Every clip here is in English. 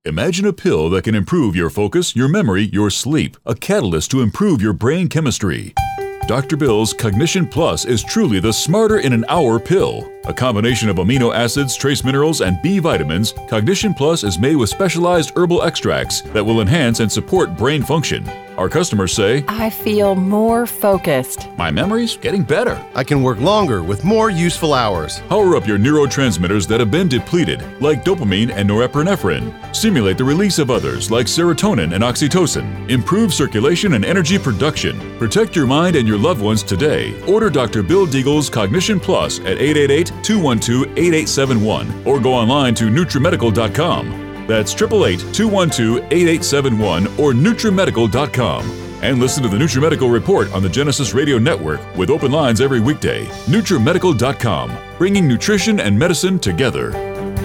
Imagine a pill that can improve your focus, your memory, your sleep, a catalyst to improve your brain chemistry. Dr. Bill's Cognition Plus is truly the smarter in an hour pill. A combination of amino acids, trace minerals, and B vitamins, Cognition Plus is made with specialized herbal extracts that will enhance and support brain function. Our customers say, I feel more focused. My memory's getting better. I can work longer with more useful hours. Power up your neurotransmitters that have been depleted, like dopamine and norepinephrine. Stimulate the release of others, like serotonin and oxytocin. Improve circulation and energy production. Protect your mind and your loved ones today. Order Dr. Bill Deagle's Cognition Plus at 888-212-8871 or go online to NutriMedical.com. That's 888-212-8871 or NutriMedical.com. And listen to the NutriMedical Report on the Genesis Radio Network with open lines every weekday. NutriMedical.com, bringing nutrition and medicine together.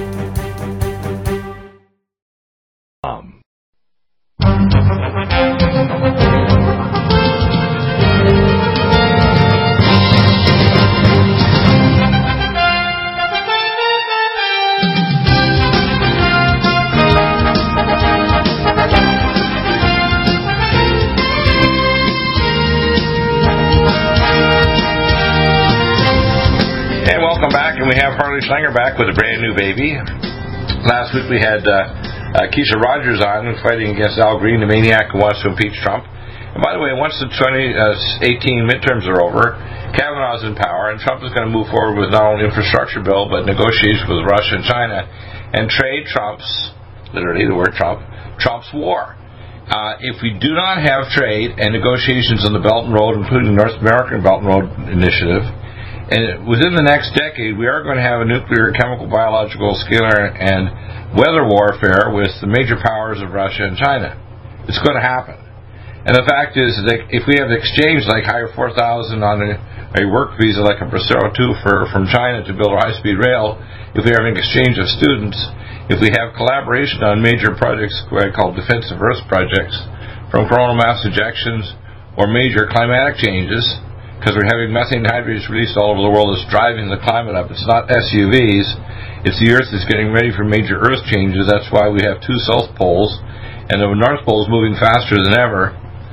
We have Harley Schlanger back with a brand new baby. Last week we had Keisha Rogers on fighting against Al Green, the maniac who wants to impeach Trump. And by the way, once the 2018 midterms are over, Kavanaugh's in power, and Trump is going to move forward with not only infrastructure bill, but negotiations with Russia and China, and trade trumps, literally the word Trump, Trump's war. If we do not have trade and negotiations on the Belt and Road, including the North American Belt and Road Initiative, and within the next decade, we are going to have a nuclear, chemical, biological, scalar, and weather warfare with the major powers of Russia and China. It's going to happen. And the fact is that if we have exchange like hire 4,000 on a work visa like a Bracero 2 from China to build a high-speed rail, if we have an exchange of students, if we have collaboration on major projects called defensive Earth projects, from coronal mass ejections or major climatic changes, because we're having methane hydrates released all over the world that's driving the climate up. It's not SUVs. It's the Earth that's getting ready for major Earth changes. That's why we have two South Poles, and the North Pole is moving faster than ever.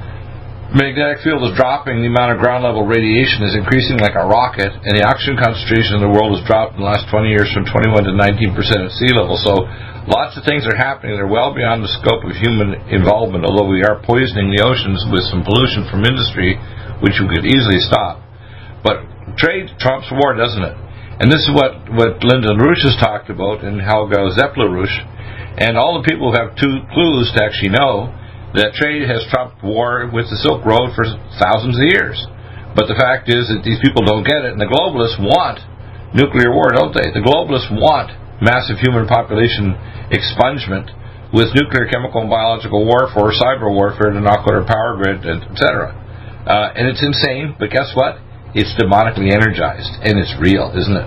The magnetic field is dropping. The amount of ground-level radiation is increasing like a rocket, and the oxygen concentration in the world has dropped in the last 20 years from 21 to 19% at sea level. So lots of things are happening. They're well beyond the scope of human involvement, although we are poisoning the oceans with some pollution from industry, which we could easily stop. But trade trumps war, doesn't it? And this is what Lyndon LaRouche has talked about, and Helga Zepp-LaRouche, and all the people who have two clues to actually know that trade has trumped war with the Silk Road for thousands of years. But the fact is that these people don't get it, and the globalists want nuclear war, don't they? The globalists want massive human population expungement with nuclear, chemical, and biological warfare, cyber warfare to knock out our power grid, etc. And it's insane, but guess what? It's demonically energized, and it's real, isn't it?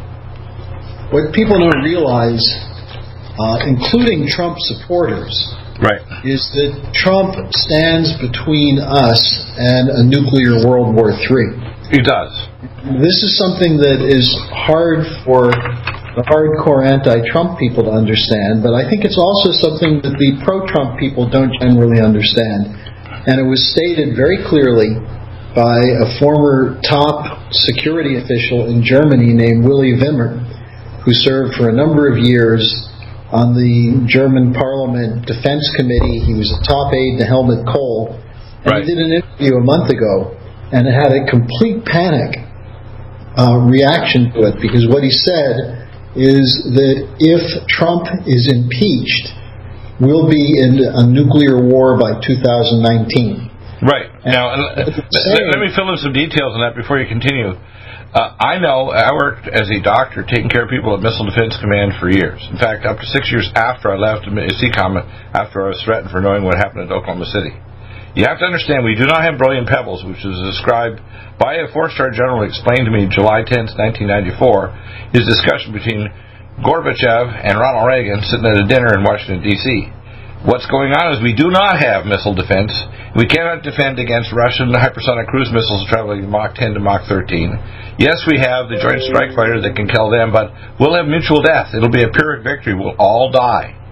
What people don't realize, including Trump supporters, right, is that Trump stands between us and a nuclear World War III. He does. This is something that is hard for the hardcore anti-Trump people to understand, but I think it's also something that the pro-Trump people don't generally understand. And it was stated very clearly by a former top security official in Germany named Willy Wimmer, who served for a number of years on the German Parliament Defense Committee. He was a top aide to Helmut Kohl. And right. He did an interview a month ago, and it had a complete panic reaction to it, because what he said is that if Trump is impeached, we'll be in a nuclear war by 2019. Right. Now, let me fill in some details on that before you continue. I know I worked as a doctor taking care of people at Missile Defense Command for years. In fact, up to 6 years after I left CCOM, after I was threatened for knowing what happened at Oklahoma City. You have to understand, we do not have brilliant pebbles, which was described by a four-star general who explained to me July 10th, 1994, his discussion between Gorbachev and Ronald Reagan sitting at a dinner in Washington, D.C. What's going on is we do not have missile defense. We cannot defend against Russian hypersonic cruise missiles traveling Mach 10 to Mach 13. Yes, we have the Joint Strike Fighter that can kill them, but we'll have mutual death. It'll be a Pyrrhic victory. We'll all die.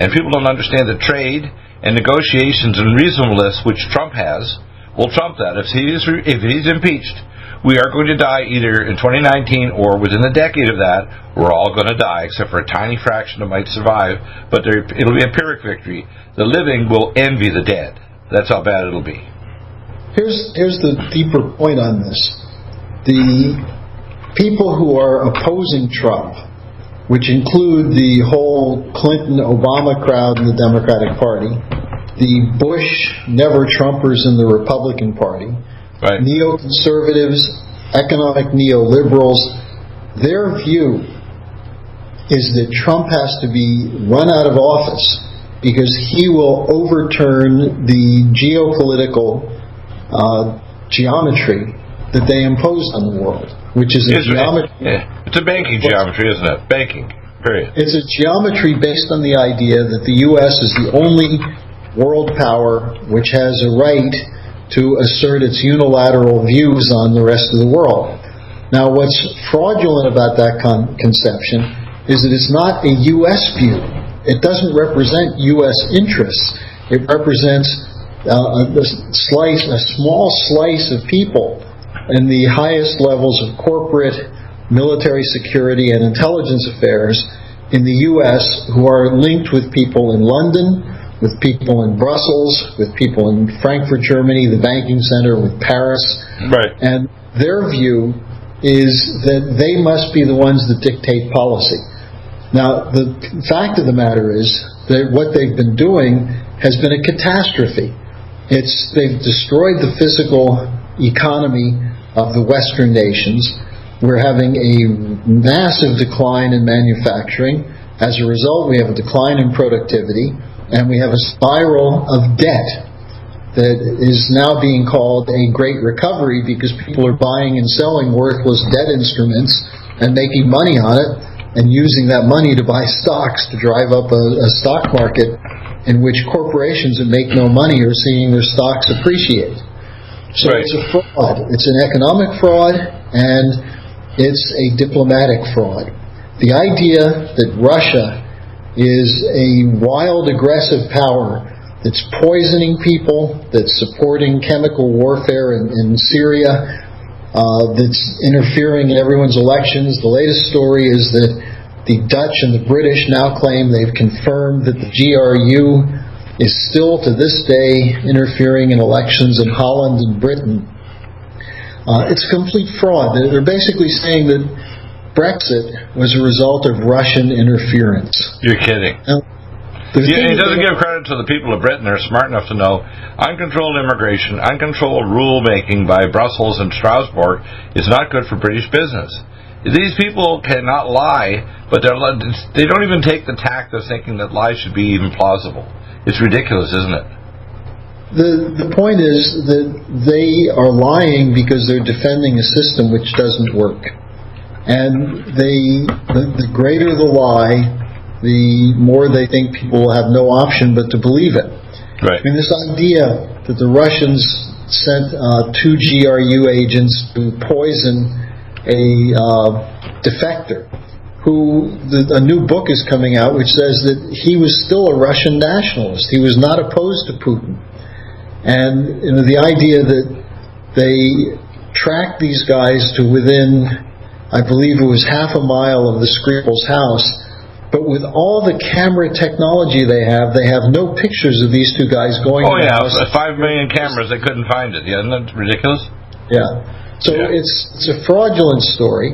And people don't understand that trade and negotiations and reasonableness, which Trump has, will trump that. If he's impeached, we are going to die either in 2019 or within a decade of that. We're all going to die, except for a tiny fraction that might survive. But it'll be a Pyrrhic victory. The living will envy the dead. That's how bad it'll be. Here's the deeper point on this. The people who are opposing Trump, which include the whole Clinton-Obama crowd in the Democratic Party, the Bush never-Trumpers in the Republican Party, right, neoconservatives, economic neoliberals, their view is that Trump has to be run out of office because he will overturn the geopolitical geometry that they imposed on the world, which is a geometry. It's a banking geometry, isn't it? Banking, period. It's a geometry based on the idea that the U.S. is the only world power which has a right to assert its unilateral views on the rest of the world. Now, what's fraudulent about that conception is that it's not a U.S. view. It doesn't represent U.S. interests. It represents a small slice of people in the highest levels of corporate, military security, and intelligence affairs in the U.S. who are linked with people in London, with people in Brussels, with people in Frankfurt, Germany, the banking center, with Paris. Right. And their view is that they must be the ones that dictate policy. Now, the fact of the matter is that what they've been doing has been a catastrophe. They've destroyed the physical economy of the Western nations. We're having a massive decline in manufacturing. As a result, we have a decline in productivity, and we have a spiral of debt that is now being called a great recovery because people are buying and selling worthless debt instruments and making money on it and using that money to buy stocks to drive up a stock market in which corporations that make no money are seeing their stocks appreciate. So right. It's a fraud. It's an economic fraud, and it's a diplomatic fraud. The idea that Russia is a wild, aggressive power that's poisoning people, that's supporting chemical warfare in Syria, that's interfering in everyone's elections. The latest story is that the Dutch and the British now claim they've confirmed that the GRU is still to this day interfering in elections in Holland and Britain. It's a complete fraud. They're basically saying that Brexit was a result of Russian interference. You're kidding. He doesn't give credit to the people of Britain. They're smart enough to know uncontrolled immigration, uncontrolled rule-making by Brussels and Strasbourg is not good for British business. These people cannot lie, but they don't even take the tact of thinking that lies should be even plausible. It's ridiculous, isn't it? The point is that they are lying because they're defending a system which doesn't work. And the greater the lie, the more they think people will have no option but to believe it. Right. I mean, this idea that the Russians sent 2 GRU agents to poison a defector who a new book is coming out which says that he was still a Russian nationalist. He was not opposed to Putin. And the idea that they tracked these guys to within, I believe it was half a mile of the Skripal's house, but with all the camera technology they have no pictures of these 2 guys going to the house. 5 million cameras, they couldn't find it. Yeah, isn't that ridiculous? Yeah. So it's a fraudulent story,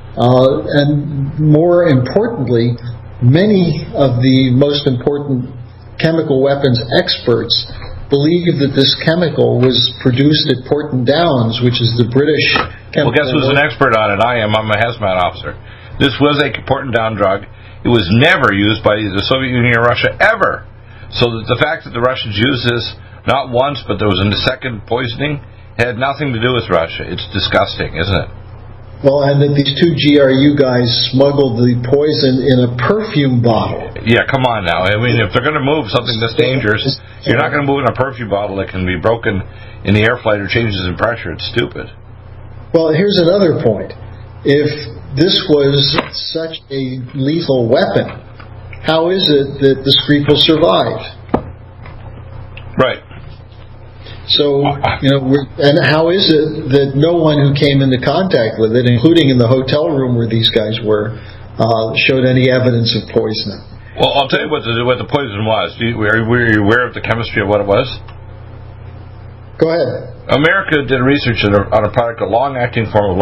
and more importantly, many of the most important chemical weapons experts believe that this chemical was produced at Porton Downs, which is the British chemical. Well, guess who's an expert on it? I am. I'm a hazmat officer. This was a Porton Down drug. It was never used by the Soviet Union or Russia ever. So that the fact that the Russians used this not once, but there was a second poisoning, had nothing to do with Russia. It's disgusting, isn't it? Well, and that these 2 GRU guys smuggled the poison in a perfume bottle. Yeah, come on now. I mean, if they're going to move something this dangerous, you're not going to move it in a perfume bottle that can be broken in the air flight or changes in pressure. It's stupid. Well, here's another point. If this was such a lethal weapon, how is it that the Skripal survived? Right. So, and how is it that no one who came into contact with it, including in the hotel room where these guys were, showed any evidence of poisoning? Well, I'll tell you what the poison was. Were you aware of the chemistry of what it was? Go ahead. America did research on a product, a long-acting form of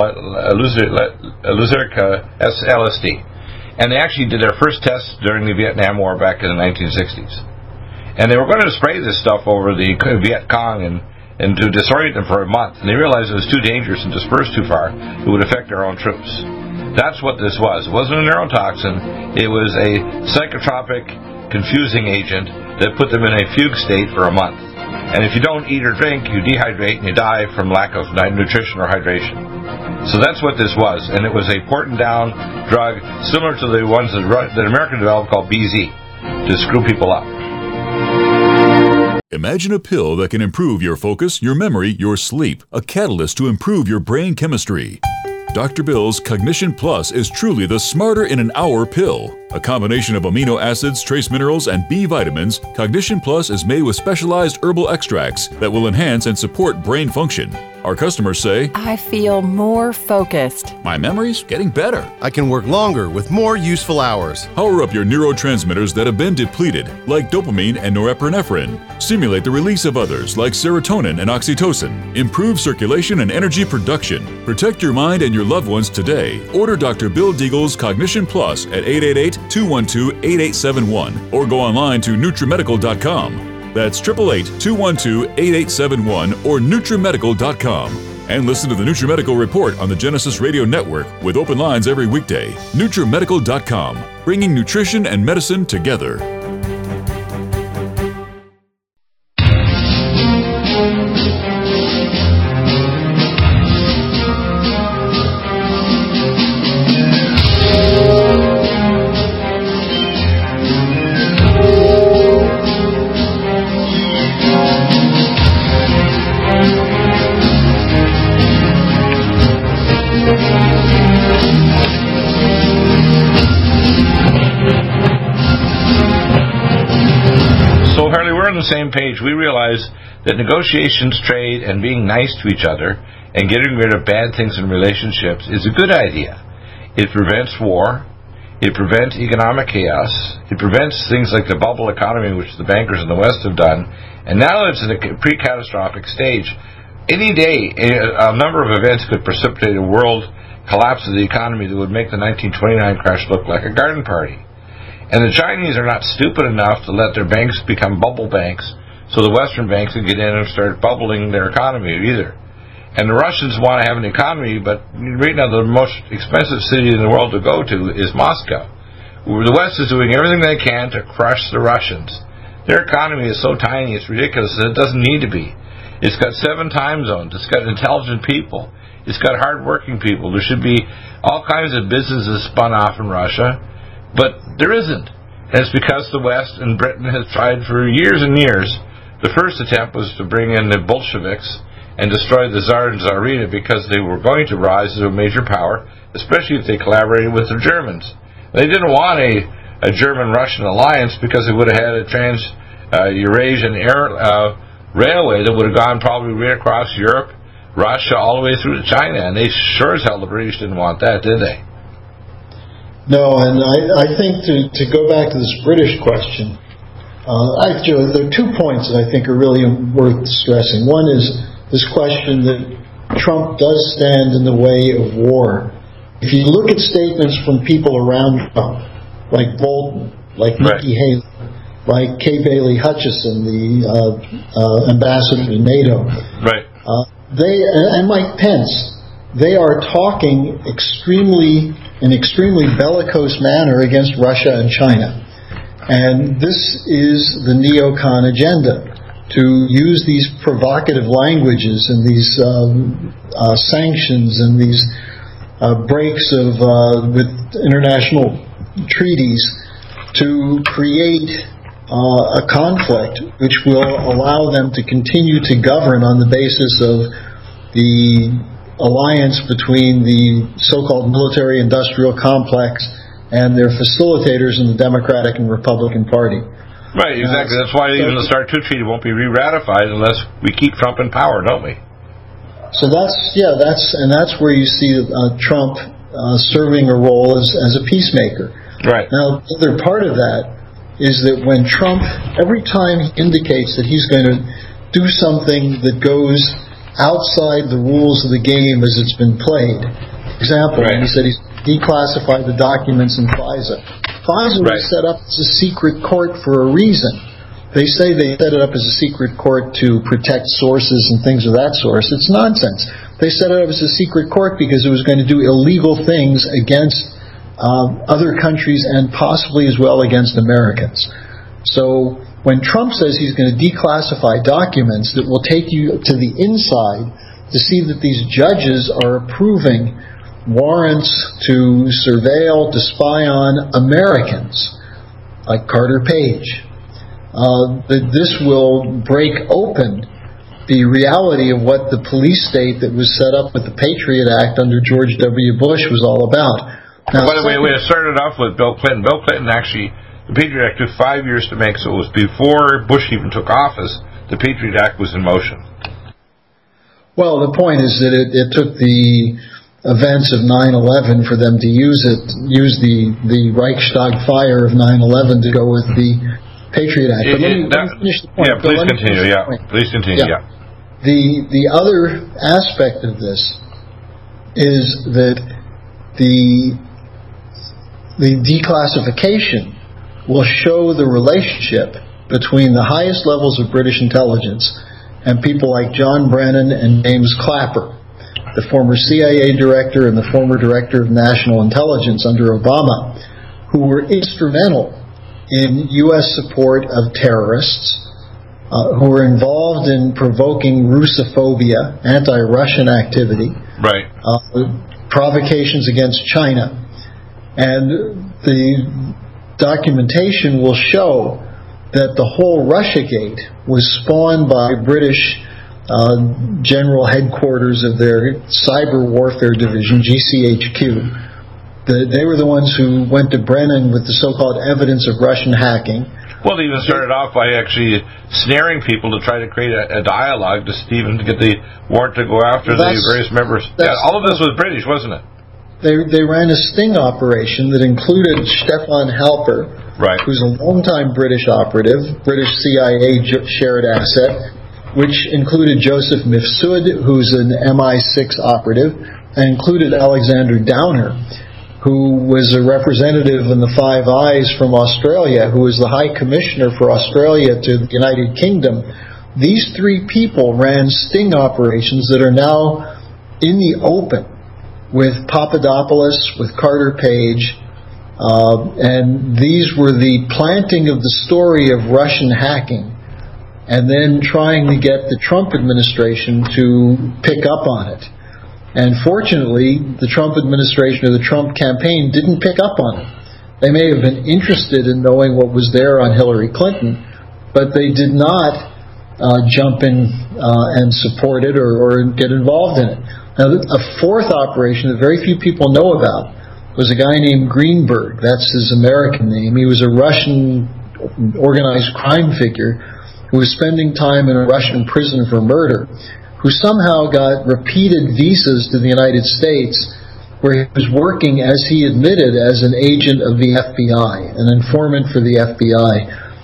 LSD, and they actually did their first tests during the Vietnam War back in the 1960s. And they were going to spray this stuff over the Viet Cong and to disorient them for a month, and they realized it was too dangerous and dispersed too far. It would affect their own troops. That's what this was. It wasn't a neurotoxin. It was a psychotropic, confusing agent that put them in a fugue state for a month. And if you don't eat or drink, you dehydrate and you die from lack of nutrition or hydration. So that's what this was. And it was a portin down drug similar to the ones that America developed called BZ to screw people up. Imagine a pill that can improve your focus, your memory, your sleep, a catalyst to improve your brain chemistry. Dr. Bill's Cognition Plus is truly the smarter in an hour pill. A combination of amino acids, trace minerals, and B vitamins, Cognition Plus is made with specialized herbal extracts that will enhance and support brain function. Our customers say, I feel more focused. My memory's getting better. I can work longer with more useful hours. Power up your neurotransmitters that have been depleted, like dopamine and norepinephrine. Stimulate the release of others, like serotonin and oxytocin. Improve circulation and energy production. Protect your mind and your loved ones today. Order Dr. Bill Deagle's Cognition Plus at 888-212-8871 or go online to NutriMedical.com. That's 888-212-8871 or NutriMedical.com. And listen to the NutriMedical Report on the Genesis Radio Network with open lines every weekday. NutriMedical.com, bringing nutrition and medicine together. Same page, we realize that negotiations, trade, and being nice to each other and getting rid of bad things in relationships is a good idea. It prevents war. It prevents economic chaos. It prevents things like the bubble economy, which the bankers in the West have done. And now it's in a pre-catastrophic stage. Any day, a number of events could precipitate a world collapse of the economy that would make the 1929 crash look like a garden party. And the Chinese are not stupid enough to let their banks become bubble banks so the Western banks can get in and start bubbling their economy either. And the Russians want to have an economy, but right now the most expensive city in the world to go to is Moscow. The West is doing everything they can to crush the Russians. Their economy is so tiny, it's ridiculous, that it doesn't need to be. It's got 7 time zones. It's got intelligent people. It's got hard-working people. There should be all kinds of businesses spun off in Russia. But there isn't. And it's because the West and Britain has tried for years and years. The first attempt was to bring in the Bolsheviks and destroy the Tsar and Tsarina because they were going to rise to a major power, especially if they collaborated with the Germans. They didn't want a German-Russian alliance because they would have had a trans-Eurasian railway that would have gone probably right across Europe, Russia, all the way through to China. And they sure as hell, the British didn't want that, did they? No, and I think to go back to this British question, there are 2 points that I think are really worth stressing. One is this question that Trump does stand in the way of war. If you look at statements from people around Trump, like Bolton, like Nikki Haley, like Kay Bailey Hutchison, the ambassador to NATO, right? And Mike Pence, they are talking in an extremely bellicose manner against Russia and China. And this is the neocon agenda, to use these provocative languages and these sanctions and these breaks with international treaties to create a conflict which will allow them to continue to govern on the basis of the alliance between the so-called military-industrial complex and they're facilitators in the Democratic and Republican Party. Right, exactly. That's why even the START II treaty won't be re-ratified unless we keep Trump in power, don't we? So that's where you see Trump serving a role as a peacemaker. Right. Now, the other part of that is that when Trump, every time he indicates that he's going to do something that goes outside the rules of the game as it's been played. For example, when he said he's declassified the documents in FISA. FISA was set up as a secret court for a reason. They say they set it up as a secret court to protect sources and things of that sort. It's nonsense. They set it up as a secret court because it was going to do illegal things against other countries and possibly as well against Americans. So when Trump says he's going to declassify documents that will take you to the inside to see that these judges are approving warrants to surveil, to spy on Americans, like Carter Page, that this will break open the reality of what the police state that was set up with the Patriot Act under George W. Bush was all about. Now, by the way, we started off with Bill Clinton. Bill Clinton actually, the Patriot Act took 5 years to make, so it was before Bush even took office, the Patriot Act was in motion. Well, the point is that it took the events of 9/11 for them to use the Reichstag fire of 9/11 to go with the Patriot Act. But let me finish the point. Yeah, please continue. Please continue. Yeah. The other aspect of this is that the declassification will show the relationship between the highest levels of British intelligence and people like John Brennan and James Clapper, the former CIA director and the former director of national intelligence under Obama, who were instrumental in U.S. support of terrorists, who were involved in provoking Russophobia, anti-Russian activity, provocations against China. And the documentation will show that the whole Russiagate was spawned by British general headquarters of their cyber warfare division, GCHQ. They were the ones who went to Brennan with the so-called evidence of Russian hacking. Well, they even started off by actually snaring people to try to create a dialogue to Stephen to get the warrant to go after the various members. All of this was British, wasn't it? They ran a sting operation that included Stefan Halper, who's a longtime British operative, British CIA shared asset, which included Joseph Mifsud, who's an MI6 operative, and included Alexander Downer, who was a representative in the Five Eyes from Australia, who was the High Commissioner for Australia to the United Kingdom. These three people ran sting operations that are now in the open with Papadopoulos, with Carter Page, and these were the planting of the story of Russian hacking and then trying to get the Trump administration to pick up on it. And fortunately, the Trump administration or the Trump campaign didn't pick up on it. They may have been interested in knowing what was there on Hillary Clinton, but they did not jump in and support it or get involved in it. Now, a fourth operation that very few people know about was a guy named Greenberg. That's his American name. He was a Russian organized crime figure who was spending time in a Russian prison for murder, who somehow got repeated visas to the United States, where he was working, as he admitted, as an agent of the FBI, an informant for the FBI,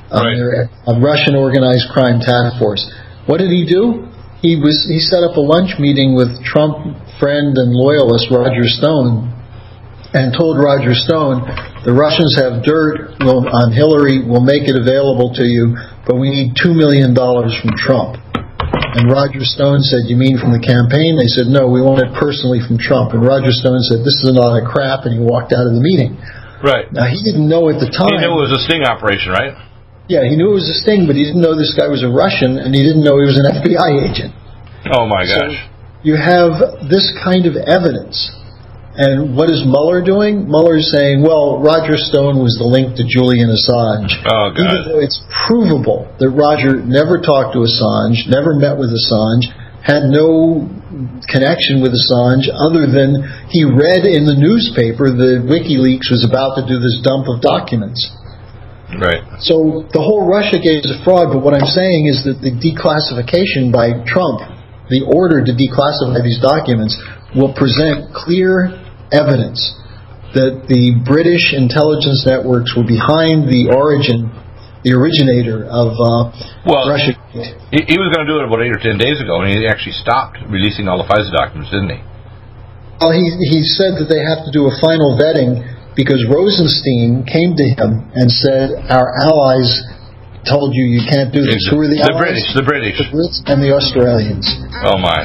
a Russian organized crime task force. What did he do? He set up a lunch meeting with Trump friend and loyalist Roger Stone and told Roger Stone, the Russians have dirt on Hillary, we'll make it available to you, but we need $2 million from Trump. And Roger Stone said, you mean from the campaign? They said, no, we want it personally from Trump. And Roger Stone said, this is a lot of crap, and he walked out of the meeting. Right. Now, he didn't know at the time. He knew it was a sting operation, right? Yeah, he knew it was a sting, but he didn't know this guy was a Russian, and he didn't know he was an FBI agent. Oh, my gosh. So you have this kind of evidence. And what is Mueller doing? Mueller's saying, well, Roger Stone was the link to Julian Assange. Oh, God. Even though it's provable that Roger never talked to Assange, never met with Assange, had no connection with Assange other than he read in the newspaper that WikiLeaks was about to do this dump of documents. Right. So the whole Russiagate is a fraud, but what I'm saying is that the declassification by Trump, the order to declassify these documents, will present clear evidence that the British intelligence networks were behind the originator of Russiagate. He was going to do it about 8 or 10 days ago, and he actually stopped releasing all the FISA documents, didn't he? Well, he said that they have to do a final vetting because Rosenstein came to him and said, our allies told you can't do this. Who are the allies? The British. The Brits and the Australians. Oh, my.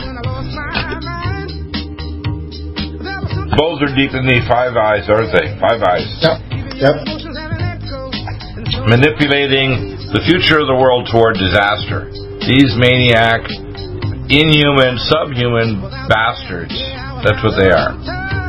Both are deep in the Five Eyes, aren't they? Five Eyes. Yep. Manipulating the future of the world toward disaster. These maniac, inhuman, subhuman bastards. That's what they are.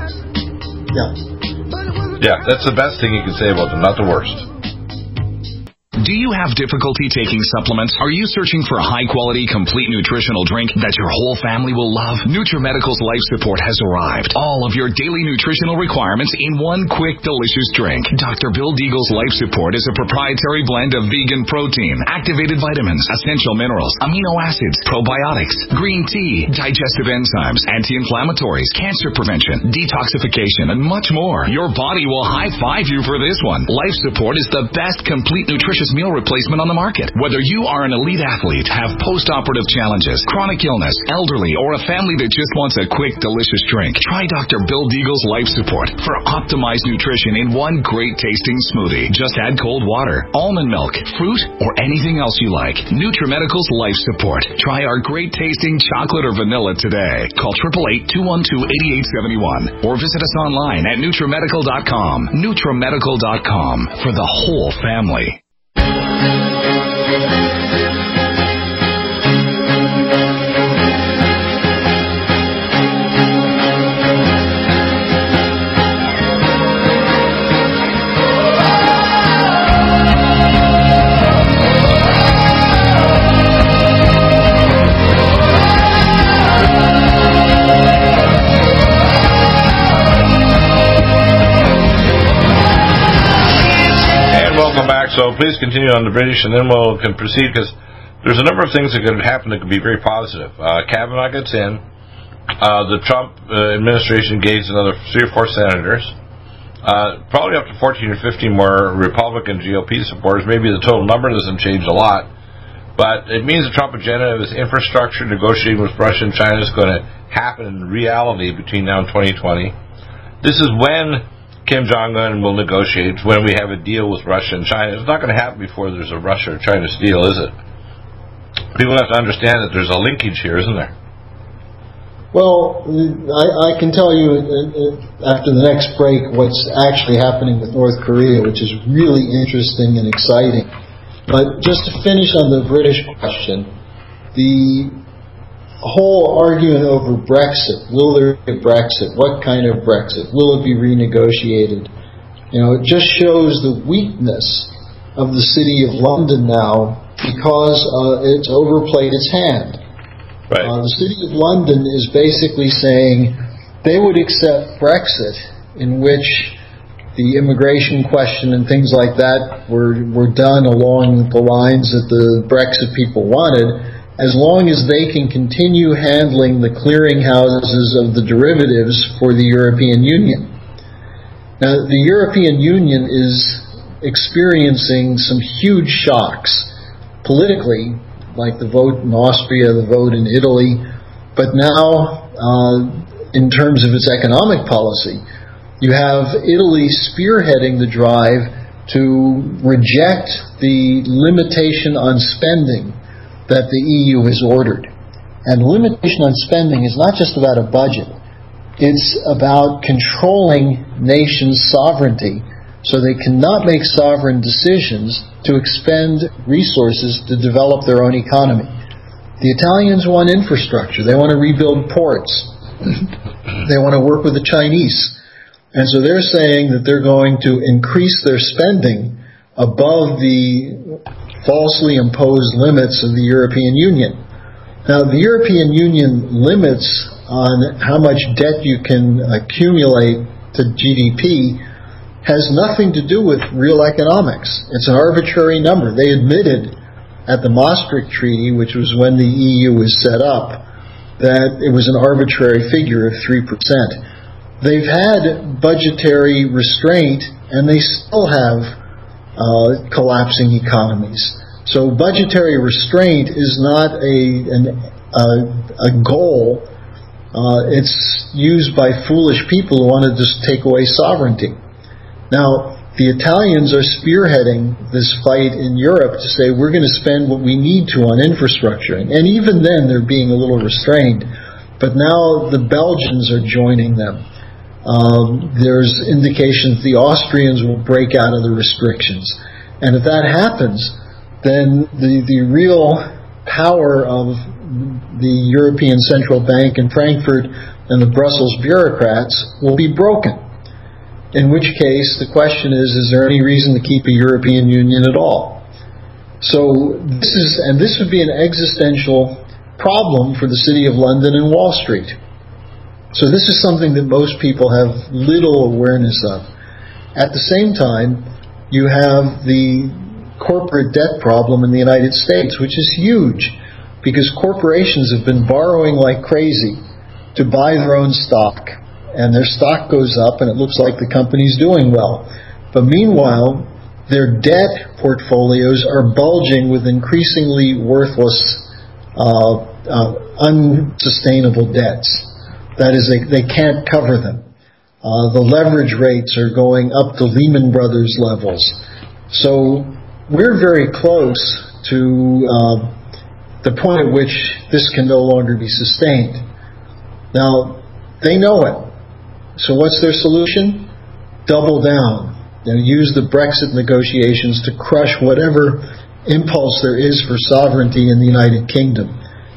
Yeah, that's the best thing you can say about them, not the worst. Do you have difficulty taking supplements? Are you searching for a high-quality, complete nutritional drink that your whole family will love? NutriMedical's Life Support has arrived. All of your daily nutritional requirements in one quick, delicious drink. Dr. Bill Deagle's Life Support is a proprietary blend of vegan protein, activated vitamins, essential minerals, amino acids, probiotics, green tea, digestive enzymes, anti-inflammatories, cancer prevention, detoxification, and much more. Your body will high-five you for this one. Life Support is the best complete nutritious meal replacement on the market. Whether you are an elite athlete, have post-operative challenges, chronic illness, elderly, or a family that just wants a quick, delicious drink, try Dr. Bill Deagle's Life Support for optimized nutrition in one great-tasting smoothie. Just add cold water, almond milk, fruit, or anything else you like. NutriMedical's Life Support. Try our great-tasting chocolate or vanilla today. Call 888-212-8871 or visit us online at NutriMedical.com. NutriMedical.com for the whole family. So please continue on the British, and then we'll can proceed, because there's a number of things that could happen that could be very positive. Kavanaugh gets in. The Trump administration engaged another 3 or 4 senators. Probably up to 14 or 15 more Republican GOP supporters. Maybe the total number doesn't change a lot. But it means the Trump agenda of his infrastructure negotiating with Russia and China is going to happen in reality between now and 2020. This is when Kim Jong-un will negotiate, when we have a deal with Russia and China. It's not going to happen before there's a Russia or China deal, is it? People have to understand that there's a linkage here, isn't there? Well, I can tell you after the next break what's actually happening with North Korea, which is really interesting and exciting. But just to finish on the British question, the whole argument over Brexit, will there be a Brexit? What kind of Brexit? Will it be renegotiated? You know, it just shows the weakness of the City of London now because it's overplayed its hand. Right. The City of London is basically saying they would accept Brexit, in which the immigration question and things like that were done along the lines that the Brexit people wanted, as long as they can continue handling the clearinghouses of the derivatives for the European Union. Now, the European Union is experiencing some huge shocks politically, like the vote in Austria, the vote in Italy, but now, in terms of its economic policy, you have Italy spearheading the drive to reject the limitation on spending that the EU has ordered. And limitation on spending is not just about a budget. It's about controlling nations' sovereignty so they cannot make sovereign decisions to expend resources to develop their own economy. The Italians want infrastructure. They want to rebuild ports. They want to work with the Chinese. And so they're saying that they're going to increase their spending above the falsely imposed limits of the European Union. Now, the European Union limits on how much debt you can accumulate to GDP has nothing to do with real economics. It's an arbitrary number. They admitted at the Maastricht Treaty, which was when the EU was set up, that it was an arbitrary figure of 3%. They've had budgetary restraint, and they still have collapsing economies. So budgetary restraint is not a goal. It's used by foolish people who want to just take away sovereignty. Now, the Italians are spearheading this fight in Europe to say we're going to spend what we need to on infrastructure. And even then they're being a little restrained. But now the Belgians are joining them. There's indications the Austrians will break out of the restrictions. And if that happens, then the real power of the European Central Bank in Frankfurt and the Brussels bureaucrats will be broken. In which case, the question is there any reason to keep a European Union at all? So this would be an existential problem for the City of London and Wall Street. So this is something that most people have little awareness of. At the same time, you have the corporate debt problem in the United States, which is huge, because corporations have been borrowing like crazy to buy their own stock. And their stock goes up, and it looks like the company's doing well. But meanwhile, their debt portfolios are bulging with increasingly worthless, unsustainable debts. That is, they can't cover them. The leverage rates are going up to Lehman Brothers levels. So we're very close to the point at which this can no longer be sustained. Now, they know it. So what's their solution? Double down. Use the Brexit negotiations to crush whatever impulse there is for sovereignty in the United Kingdom.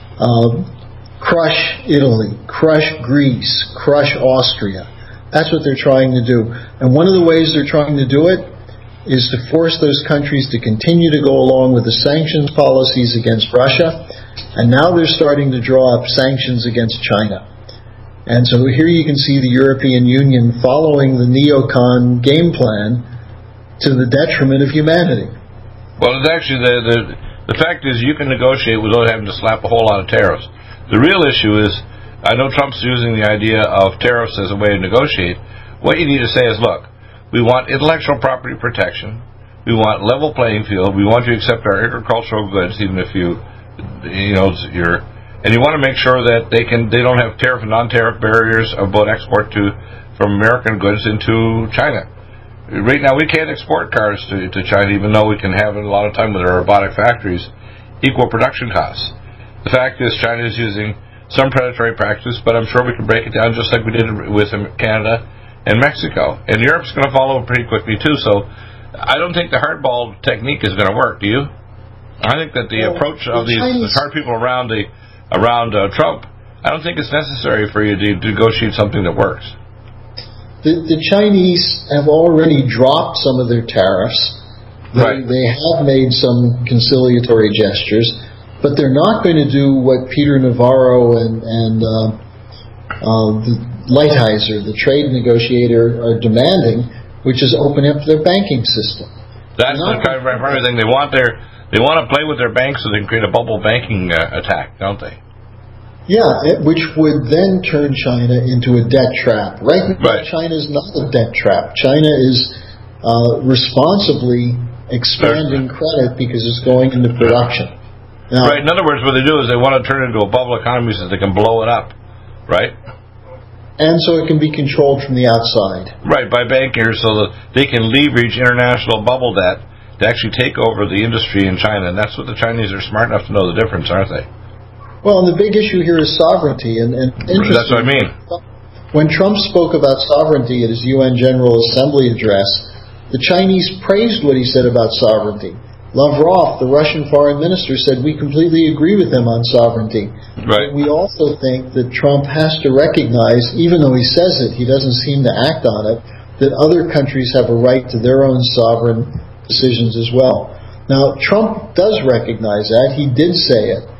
Crush Italy, crush Greece, crush Austria. That's what they're trying to do. And one of the ways they're trying to do it is to force those countries to continue to go along with the sanctions policies against Russia. And now they're starting to draw up sanctions against China. And so here you can see the European Union following the neocon game plan to the detriment of humanity. Well, it's actually the fact is you can negotiate without having to slap a whole lot of tariffs. The real issue is, I know Trump's using the idea of tariffs as a way to negotiate. What you need to say is, look, we want intellectual property protection. We want level playing field. We want you to accept our agricultural goods, even if you're. And you want to make sure that they don't have tariff and non-tariff barriers about export from American goods into China. Right now, we can't export cars to China, even though we can have a lot of time with our robotic factories equal production costs. The fact is, China is using some predatory practice, but I'm sure we can break it down just like we did with Canada and Mexico. And Europe's going to follow pretty quickly too. So I don't think the hardball technique is going to work. Do you? I think that the approach of the hard people around Trump, I don't think it's necessary for you to negotiate something that works. The Chinese have already dropped some of their tariffs. Right. They have made some conciliatory gestures, but they're not going to do what Peter Navarro and the Lighthizer, the trade negotiator, are demanding, which is open up their banking system. That's the kind of thing they want. They want to play with their banks so they can create a bubble banking attack, don't they? Yeah, which would then turn China into a debt trap. Right now, China is not a debt trap. China is responsibly expanding credit because it's going into production. Now, right. In other words, what they do is they want to turn it into a bubble economy so they can blow it up, right? And so it can be controlled from the outside. Right, by bankers so that they can leverage international bubble debt to actually take over the industry in China. And that's what the Chinese are smart enough to know the difference, aren't they? Well, and the big issue here is sovereignty. And that's what I mean. When Trump spoke about sovereignty at his UN General Assembly address, the Chinese praised what he said about sovereignty. Lavrov, the Russian foreign minister, said we completely agree with him on sovereignty. Right. But we also think that Trump has to recognize, even though he says it, he doesn't seem to act on it, that other countries have a right to their own sovereign decisions as well. Now, Trump does recognize that. He did say it.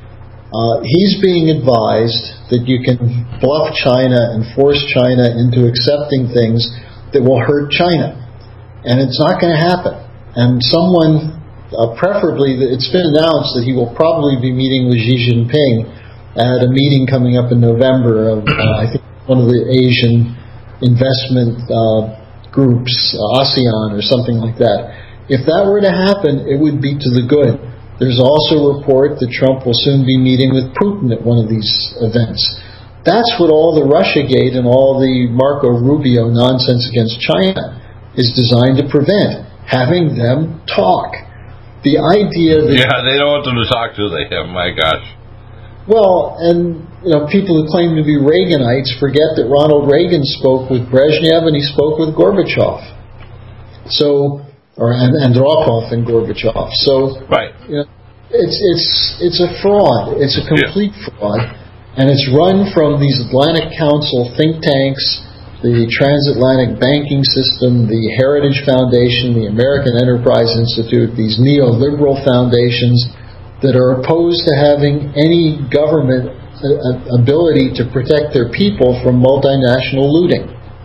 He's being advised that you can bluff China and force China into accepting things that will hurt China. And it's not going to happen. And someone, preferably, it's been announced that he will probably be meeting with Xi Jinping at a meeting coming up in November of, I think, one of the Asian investment groups, ASEAN or something like that. If that were to happen, it would be to the good. There's also a report that Trump will soon be meeting with Putin at one of these events. That's what all the Russiagate and all the Marco Rubio nonsense against China is designed to prevent, having them talk. The idea that... Yeah, they don't want them to talk, do they? Oh, my gosh. Well, and people who claim to be Reaganites forget that Ronald Reagan spoke with Brezhnev and he spoke with Gorbachev. So... or Andropov and Gorbachev. So, right. It's a fraud. It's a complete fraud, and it's run from these Atlantic Council think tanks, the Transatlantic Banking System, the Heritage Foundation, the American Enterprise Institute, these neoliberal foundations that are opposed to having any government ability to protect their people from multinational looting.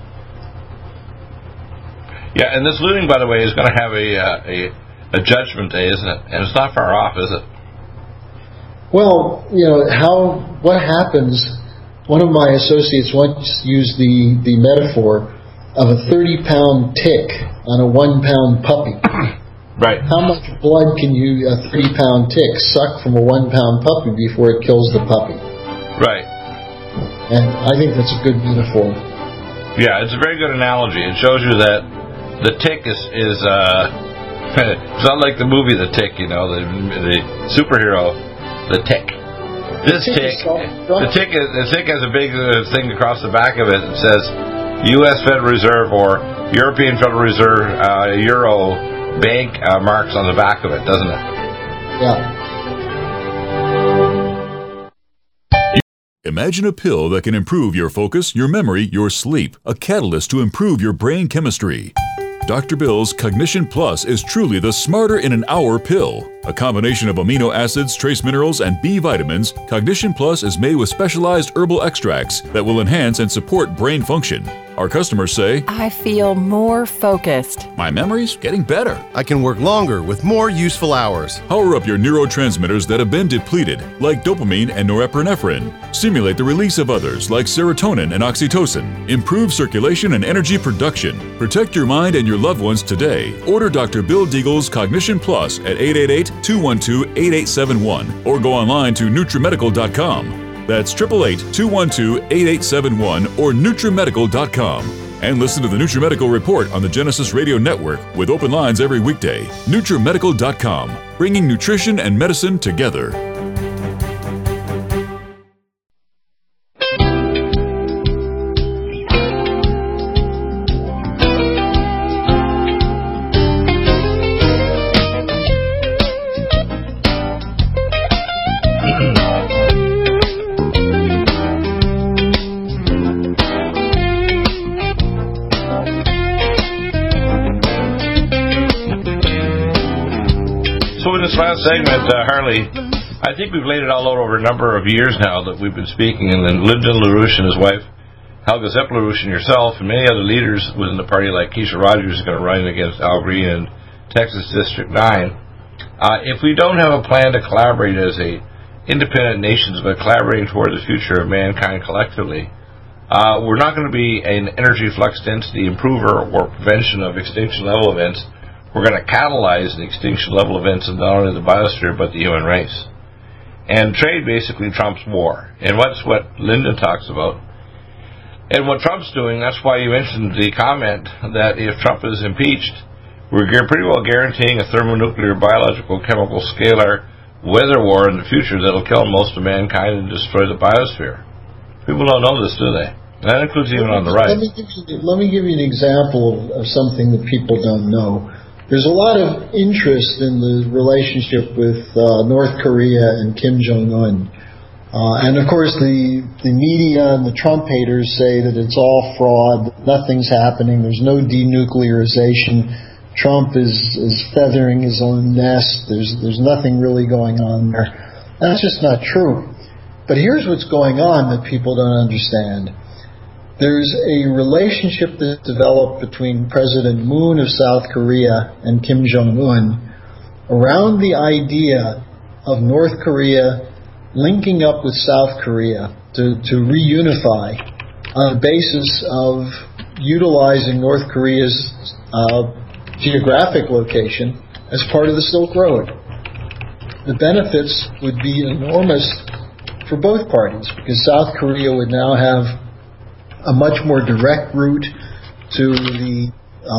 Yeah, and this looting, by the way, is going to have a judgment day, isn't it? And it's not far off, is it? Well, what happens, one of my associates once used the metaphor of a 30-pound tick on a 1-pound puppy. Right. How much blood can a 30-pound tick suck from a 1-pound puppy before it kills the puppy? Right. And I think that's a good metaphor. Yeah, it's a very good analogy. It shows you that the tick is it's not like the movie The Tick, the superhero, The Tick. The tick has a big thing across the back of it that says U.S. Federal Reserve or European Federal Reserve Euro Bank marks on the back of it, doesn't it? Yeah. Imagine a pill that can improve your focus, your memory, your sleep, a catalyst to improve your brain chemistry. Dr. Bill's Cognition Plus is truly the smarter in an hour pill. A combination of amino acids, trace minerals, and B vitamins, Cognition Plus is made with specialized herbal extracts that will enhance and support brain function. Our customers say, I feel more focused. My memory's getting better. I can work longer with more useful hours. Power up your neurotransmitters that have been depleted, like dopamine and norepinephrine. Stimulate the release of others, like serotonin and oxytocin. Improve circulation and energy production. Protect your mind and your loved ones today. Order Dr. Bill Deagle's Cognition Plus at 888-212-8871 or go online to NutriMedical.com. That's 888-212-8871 or NutriMedical.com. And listen to the NutriMedical Report on the Genesis Radio Network with open lines every weekday. NutriMedical.com, bringing nutrition and medicine together. Last segment, Harley, I think we've laid it all out over a number of years now that we've been speaking, and then Lyndon LaRouche and his wife, Helga Zepp-LaRouche, and yourself, and many other leaders within the party, like Keisha Rogers, is going to run against Al Green in Texas District 9. If we don't have a plan to collaborate as independent nations, but collaborating toward the future of mankind collectively, we're not going to be an energy flux density improver or prevention of extinction level events. We're going to catalyze the extinction level events of not only the biosphere but the human race. And trade basically trumps war. And that's what Lyndon talks about. And what Trump's doing, that's why you mentioned the comment that if Trump is impeached, we're pretty well guaranteeing a thermonuclear, biological, chemical, scalar weather war in the future that'll kill most of mankind and destroy the biosphere. People don't know this, do they? And that includes even on the right. Let me give you an example of something that people don't know. There's a lot of interest in the relationship with North Korea and Kim Jong-un. And, of course, the media and the Trump haters say that it's all fraud, that nothing's happening, there's no denuclearization, Trump is feathering his own nest, there's nothing really going on there. That's just not true. But here's what's going on that people don't understand. There's a relationship that developed between President Moon of South Korea and Kim Jong-un around the idea of North Korea linking up with South Korea to reunify on the basis of utilizing North Korea's geographic location as part of the Silk Road. The benefits would be enormous for both parties, because South Korea would now have a much more direct route to the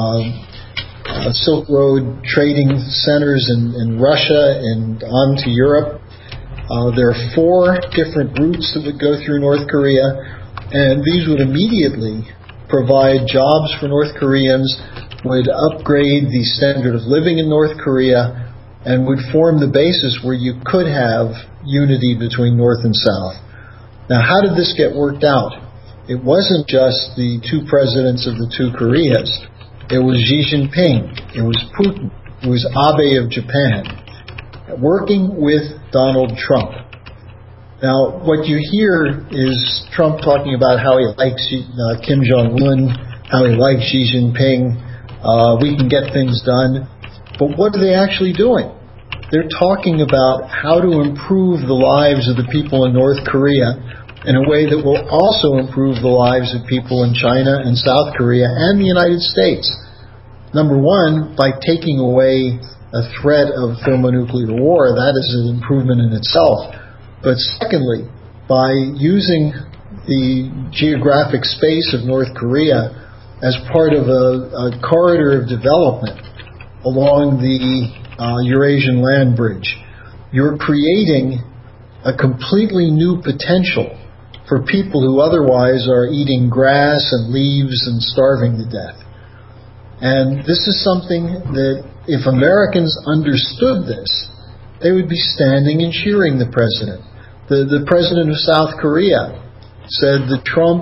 Silk Road trading centers in Russia and on to Europe. There are 4 different routes that would go through North Korea, and these would immediately provide jobs for North Koreans, would upgrade the standard of living in North Korea, and would form the basis where you could have unity between North and South. Now, how did this get worked out? It wasn't just the 2 presidents of the 2 Koreas. It was Xi Jinping. It was Putin. It was Abe of Japan, working with Donald Trump. Now, what you hear is Trump talking about how he likes Kim Jong-un, how he likes Xi Jinping, we can get things done. But what are they actually doing? They're talking about how to improve the lives of the people in North Korea in a way that will also improve the lives of people in China and South Korea and the United States. Number one, by taking away a threat of thermonuclear war, that is an improvement in itself. But secondly, by using the geographic space of North Korea as part of a corridor of development along the Eurasian land bridge, you're creating a completely new potential for people who otherwise are eating grass and leaves and starving to death. And this is something that if Americans understood this, they would be standing and cheering the president. The president of South Korea said that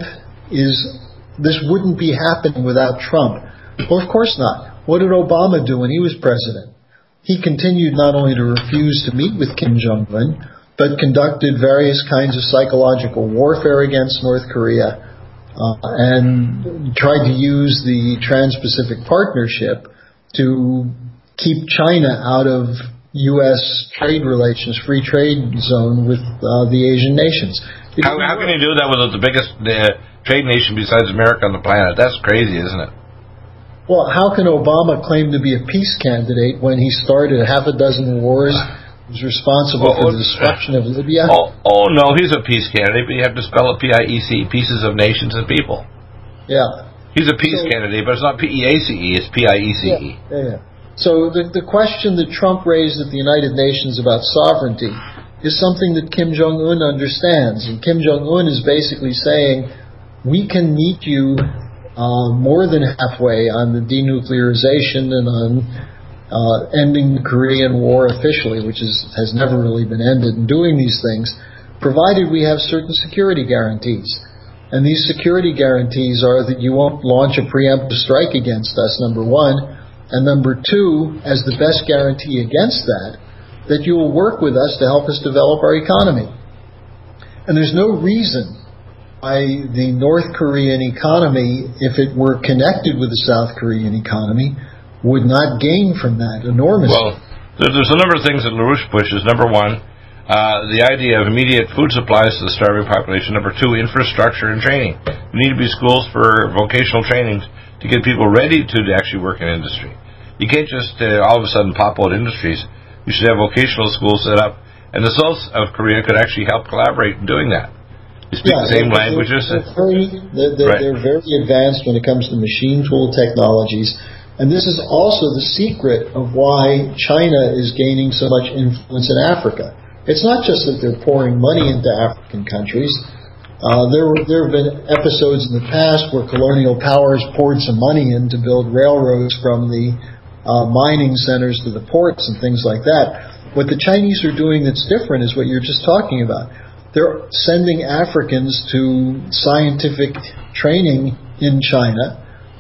this wouldn't be happening without Trump. Well, of course not. What did Obama do when he was president? He continued not only to refuse to meet with Kim Jong-un, but conducted various kinds of psychological warfare against North Korea and tried to use the Trans-Pacific Partnership to keep China out of U.S. trade relations, free trade zone with the Asian nations. How can you do that with the biggest trade nation besides America on the planet? That's crazy, isn't it? Well, how can Obama claim to be a peace candidate when he started 6 wars, was responsible for the destruction of Libya? Oh, no, he's a peace candidate, but you have to spell it P-I-E-C, pieces of nations and people. Yeah. He's a peace candidate, but it's not P-E-A-C-E, it's P-I-E-C-E. Yeah. So the question that Trump raised at the United Nations about sovereignty is something that Kim Jong-un understands. And Kim Jong-un is basically saying, we can meet you more than halfway on the denuclearization and on ending the Korean War officially, which has never really been ended, and doing these things, provided we have certain security guarantees. And these security guarantees are that you won't launch a preemptive strike against us, number one, and number two, as the best guarantee against that you will work with us to help us develop our economy. And there's no reason why the North Korean economy, if it were connected with the South Korean economy, would not gain from that enormously. Well, there's a number of things that LaRouche pushes. Number one, the idea of immediate food supplies to the starving population. Number two, infrastructure and training. There need to be schools for vocational trainings to get people ready to actually work in industry. You can't just all of a sudden pop out industries. You should have vocational schools set up. And the South of Korea could actually help collaborate in doing that. They speak the same languages. They're very advanced when it comes to machine tool technologies. And this is also the secret of why China is gaining so much influence in Africa. It's not just that they're pouring money into African countries. There have been episodes in the past where colonial powers poured some money in to build railroads from the mining centers to the ports and things like that. What the Chinese are doing that's different is what you're just talking about. They're sending Africans to scientific training in China,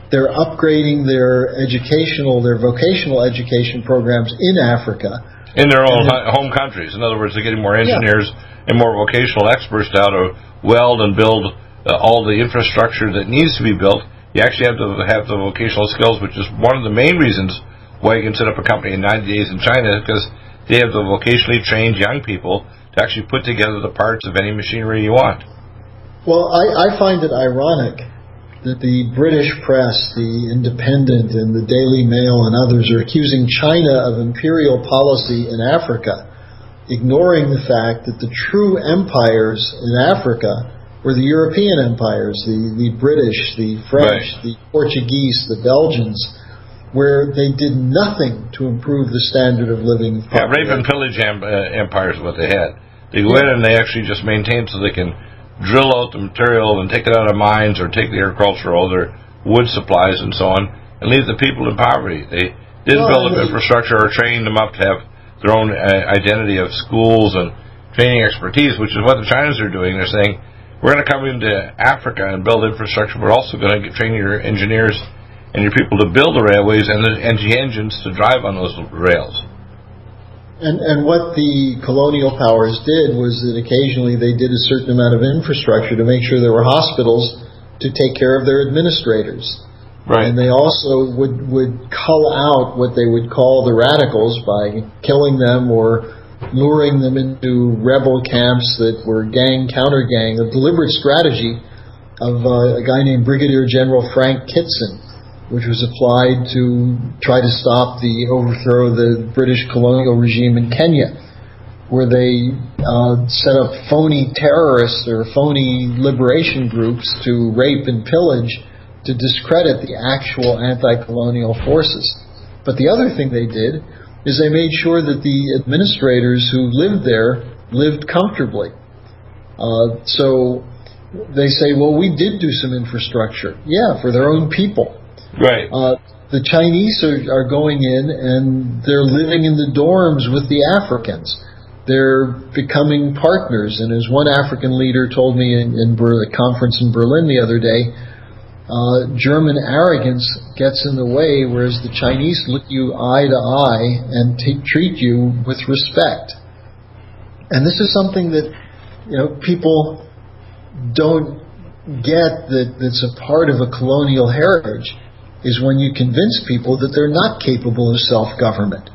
They're upgrading their vocational education programs in Africa. In their own home countries. In other words, they're getting more engineers and more vocational experts now to weld and build all the infrastructure that needs to be built. You actually have to have the vocational skills, which is one of the main reasons why you can set up a company in 90 days in China, because they have the vocationally trained young people to actually put together the parts of any machinery you want. Well, I find it ironic that the British press, the Independent and the Daily Mail and others are accusing China of imperial policy in Africa, ignoring the fact that the true empires in Africa were the European empires, the British, the French, the Portuguese, the Belgians, where they did nothing to improve the standard of living. Yeah, rape and pillage empires is what they had. They go in and they actually just maintain so they can drill out the material and take it out of mines or take the agricultural, their wood supplies and so on, and leave the people in poverty. They didn't build up infrastructure or train them up to have their own identity of schools and training expertise, which is what the Chinese are doing. They're saying, we're going to come into Africa and build infrastructure. We're also going to train your engineers and your people to build the railways and the engines to drive on those rails. And what the colonial powers did was that occasionally they did a certain amount of infrastructure to make sure there were hospitals to take care of their administrators. Right. And they also would cull out what they would call the radicals by killing them or luring them into rebel camps that were gang, counter-gang, a deliberate strategy of a guy named Brigadier General Frank Kitson, which was applied to try to stop the overthrow of the British colonial regime in Kenya, where they set up phony terrorists or phony liberation groups to rape and pillage to discredit the actual anti-colonial forces. But the other thing they did is they made sure that the administrators who lived there lived comfortably. So they say, well, we did do some infrastructure. Yeah, for their own people. Right. The Chinese are going in and they're living in the dorms with the Africans. They're becoming partners. And as one African leader told me in a conference in Berlin the other day, German arrogance gets in the way, whereas the Chinese look you eye to eye and treat you with respect. And this is something that people don't get, that's a part of a colonial heritage, is when you convince people that they're not capable of self-government.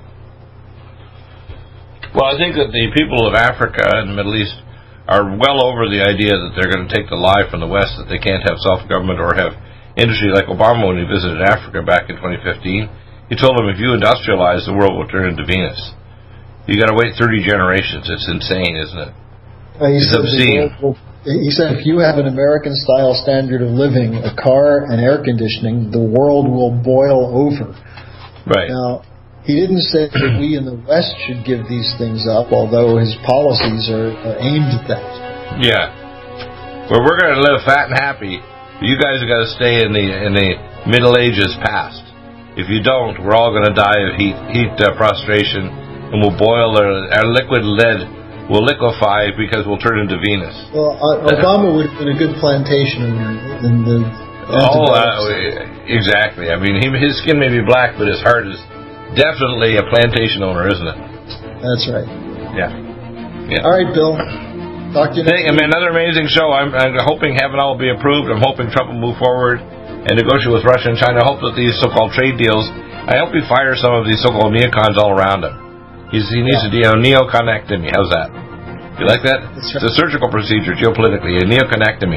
Well, I think that the people of Africa and the Middle East are well over the idea that they're going to take the lie from the West that they can't have self-government or have industry. Like Obama, when he visited Africa back in 2015, he told them, if you industrialize, the world will turn into Venus. You got to wait 30 generations. It's insane, isn't it? It's obscene. He said, if you have an American-style standard of living, a car and air conditioning, the world will boil over. Right. Now, he didn't say that we in the West should give these things up, although his policies are aimed at that. Yeah. Well, we're going to live fat and happy. You guys have got to stay in the Middle Ages past. If you don't, we're all going to die of heat prostration, and we'll boil our liquid lead. Will liquefy because we'll turn into Venus. Well, Obama would have been a good plantation in the exactly. I mean, his skin may be black, but his heart is definitely a plantation owner, isn't it? That's right. Yeah. All right, Bill. Talk to you next week. Another amazing show. I'm hoping heaven all will be approved. I'm hoping Trump will move forward and negotiate with Russia and China. I hope that these so-called trade deals, I hope he fires some of these so-called neocons all around him. He needs to do a neoconectomy. How's that? You like that? It's a surgical procedure, geopolitically, a neoconectomy.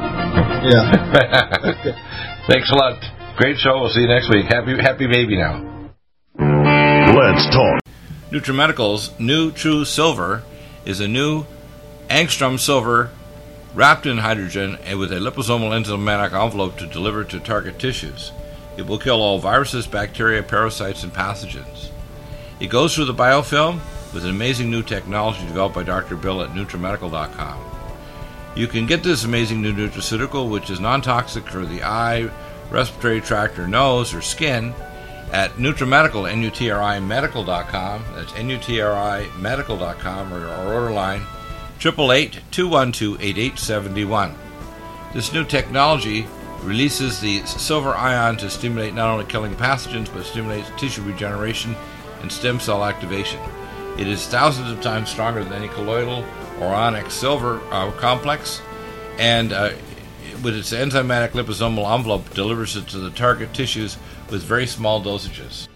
Yeah. Okay. Thanks a lot. Great show. We'll see you next week. Happy baby now. Let's talk. NutriMedical's new True Silver is a new angstrom silver wrapped in hydrogen and with a liposomal enzymatic envelope to deliver to target tissues. It will kill all viruses, bacteria, parasites, and pathogens. It goes through the biofilm with an amazing new technology developed by Dr. Bill at NutriMedical.com. You can get this amazing new nutraceutical, which is non-toxic for the eye, respiratory tract, or nose, or skin, at NutriMedical, NutriMedical.com. That's NutriMedical.com, or our order line, 888-212-8871. This new technology releases the silver ion to stimulate not only killing pathogens, but stimulates tissue regeneration and stem cell activation. It is thousands of times stronger than any colloidal or onyx silver complex, and with its enzymatic liposomal envelope, delivers it to the target tissues with very small dosages.